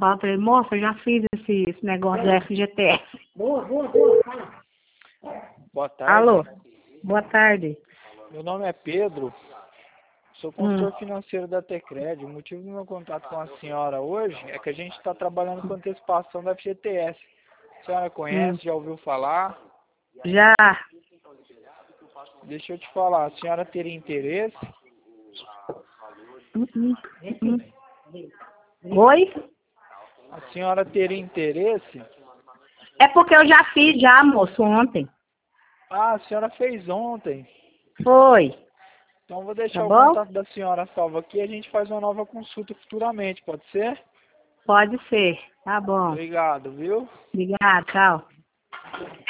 fala pra ele, moça, eu já fiz esse negócio do FGTS. Boa, fala. Boa tarde. Alô, boa tarde. Meu nome é Pedro, sou consultor financeiro da Tecred. O motivo do meu contato com a senhora hoje é que a gente está trabalhando com antecipação da FGTS. A senhora conhece, já ouviu falar? Já. Deixa eu te falar, a senhora teria interesse? Oi? A senhora teria interesse? É porque eu já fiz já, moço, ontem. Ah, a senhora fez ontem. Foi. Então vou deixar Tá o bom? contato da senhora salvo aqui e a gente faz uma nova consulta futuramente, pode ser? Pode ser. Tá bom. Obrigado, viu? Obrigada, tchau.